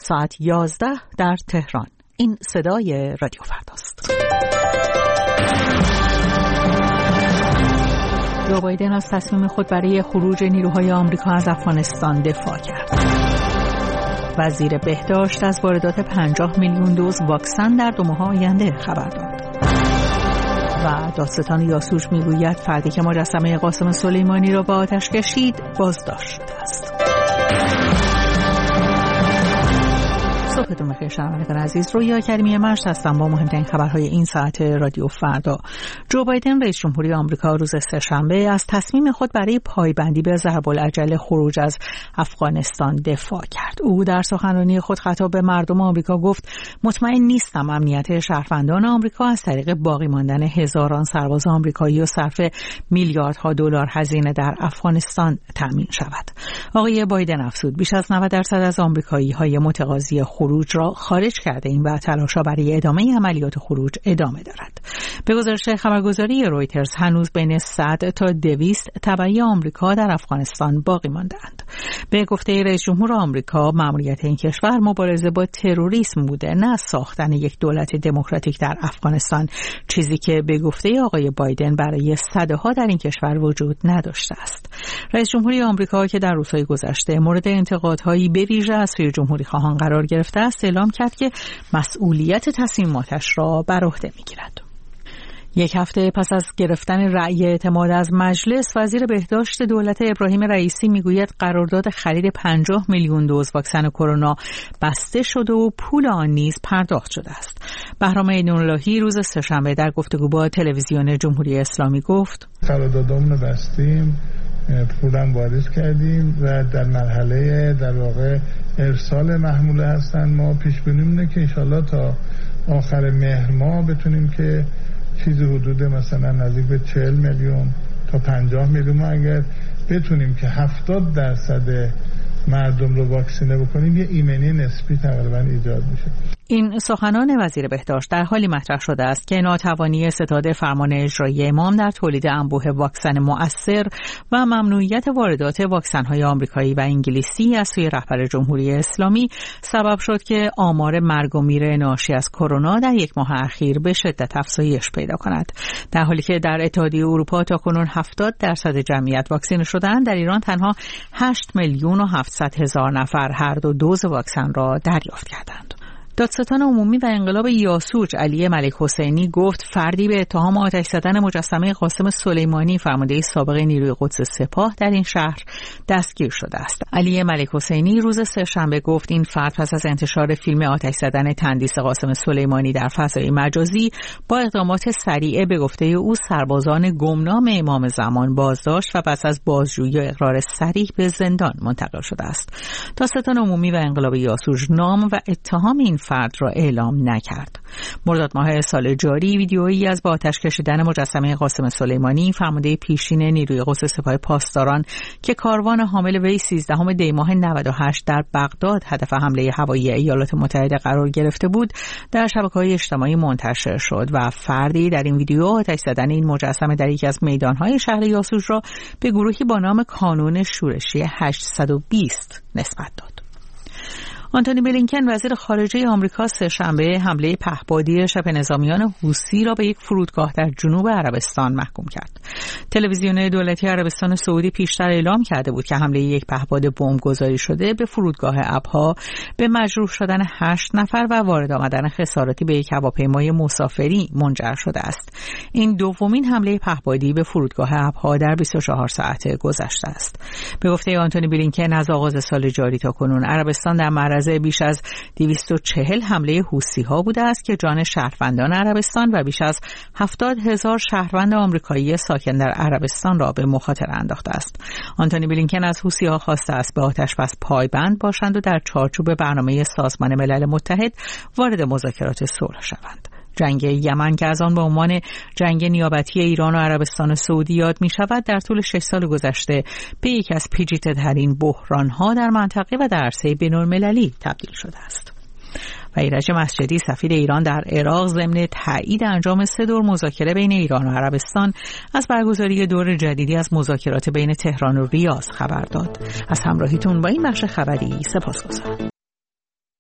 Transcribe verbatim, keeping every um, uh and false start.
ساعت یازده در تهران. این صدای رادیو فرداست. جو بایدن از تصمیم خود برای خروج نیروهای آمریکا از افغانستان دفاع کرد. وزیر بهداشت از واردات پنجاه میلیون دوز واکسن در دو ماه آینده خبر داد. و دادستان یاسوج میگوید فردی که مجسمه قاسم سلیمانی را به آتش کشید بازداشت شده است. صبحتون بخیر شنوندگان عزیز، رویا کریمی مشت هستم با مهمترین خبرهای این ساعت رادیو فردا. جو بایدن رئیس جمهوری آمریکا روز سه‌شنبه از تصمیم خود برای پایبندی به ضرب العجل خروج از افغانستان دفاع کرد. او در سخنرانی خود خطاب به مردم آمریکا گفت مطمئن نیستم امنیت شهروندان آمریکا از طریق باقی ماندن هزاران سرباز آمریکایی و صرف میلیاردها دلار هزینه در افغانستان تامین شود. آقای بایدن افزود بیش از نود درصد از آمریکایی‌های متقاضی خروج را خارج کرده ایم و تلاش‌ها برای ادامه عملیات خروج ادامه دارد. به گزارش خبرگزاری رویترز هنوز بین صد تا دویست تبعی آمریکا در افغانستان باقی مانده‌اند. به گفته رئیس جمهور آمریکا مأموریت این کشور مبارزه با تروریسم بوده، نه ساختن یک دولت دموکراتیک در افغانستان، چیزی که به گفته آقای بایدن برای صدها در این کشور وجود نداشته است. رئیس جمهوری آمریکا که در روزهای گذشته مورد انتقادهایی به ویژه از سوی جمهوری خواهان قرار گرفته است، اعلام کرد که مسئولیت تصمیماتش را بر عهده می‌گیرد. یک هفته پس از گرفتن رأی اعتماد از مجلس، وزیر بهداشت دولت ابراهیم رئیسی میگوید قرارداد خرید پنجاه میلیون دوز واکسن کرونا بسته شده و پول آن نیز پرداخت شده است. بهرام عین‌اللهی روز سه‌شنبه در گفتگو با تلویزیون جمهوری اسلامی گفت قراردادمون رو بستیم، پولم واریز کردیم و در مرحله در واقع ارسال محموله هستن. ما پیش بینیمونه که انشالله تا آخر مهر ماه بتونیم که چیزی حدود مثلا نزدیک به چهل میلیون تا پنجاه میلیون اگر بتونیم که هفتاد درصد مردم رو واکسینه بکنیم، یه ایمنی نسبی تقریبا ایجاد میشه. این سخنان وزیر بهداشت در حالی مطرح شده است که ناتوانی ستاد فرمان اجرایی امام در تولید انبوه واکسن مؤثر و ممنوعیت واردات واکسن‌های آمریکایی و انگلیسی از سوی رهبر جمهوری اسلامی سبب شد که آمار مرگ و میر ناشی از کرونا در یک ماه اخیر به شدت افزایش پیدا کند. در حالی که در اتحادیه اروپا تاکنون هفتاد درصد جمعیت واکسینه شدند، در ایران تنها هشت میلیون و هفتصد هزار نفر هر دو دوز واکسن را دریافت کردند. دادستان عمومی و انقلاب یاسوج علی ملک حسینی گفت فردی به اتهام آتش زدن مجسمه قاسم سلیمانی فرمانده سابق نیروی قدس سپاه در این شهر دستگیر شده است. علی ملک حسینی روز سه‌شنبه گفت این فرد پس از انتشار فیلم آتش زدن تندیس قاسم سلیمانی در فضای مجازی با اقدامات سریع به گفته او سربازان گمنام امام زمان بازداشت و پس از بازجویی و اقرار صریح به زندان منتقل شده است. دادستان عمومی و انقلاب یاسوج نام و اتهام این فرد را اعلام نکرد. مرداد ماه سال جاری ویدیویی از با آتش کشیدن مجسمه قاسم سلیمانی فرمانده پیشین نیروی قدس سپاه پاسداران که کاروان حامل وی سیزدهم دی ماه نود و هشت در بغداد هدف حمله هوایی ایالات متحده قرار گرفته بود در شبکه‌های اجتماعی منتشر شد و فردی در این ویدیو آتش زدن این مجسمه در یکی از میدان‌های شهر یاسوج را به گروهی با نام کانون شورشی هشتصد و بیست نسبت داد. آنتونی بلینکن وزیر خارجه آمریکا سه‌شنبه حمله پهپادی شبه نظامیان حوثی را به یک فرودگاه در جنوب عربستان محکوم کرد. تلویزیون دولتی عربستان سعودی پیشتر اعلام کرده بود که حمله یک پهپاد بمبگذاری شده به فرودگاه ابها به مجروح شدن هشت نفر و وارد آمدن خساراتی به یک هواپیمای مسافری منجر شده است. این دومین حمله پهپادی به فرودگاه ابها در بیست و چهار ساعت گذشته است. به گفته آنتونی بلینکن از آغاز سال جاری تا کنون عربستان در معرض بیش از دویست و چهل حمله حوثی‌ها بوده است که جان شهروندان عربستان و بیش از هفتاد هزار شهروند آمریکایی ساکن در عربستان را به مخاطره انداخته است. آنتونی بلینکن از حوثی‌ها خواسته است به آتش‌بس پایبند باشند و در چارچوب برنامه سازمان ملل متحد وارد مذاکرات صلح شوند. جنگ یمن که از آن به عنوان جنگ نیابتی ایران و عربستان سعودی یاد می شود در طول شش سال گذشته به یکی از پیچیده‌ترین بحران‌ها در منطقه و در عرصه بین‌المللی تبدیل شده است. و ایرج مسجدی سفیر ایران در عراق ضمن تایید انجام سه دور مذاکره بین ایران و عربستان از برگزاری دور جدیدی از مذاکرات بین تهران و ریاض خبر داد. از همراهیتون با این بخش خبری سپاسگزارم.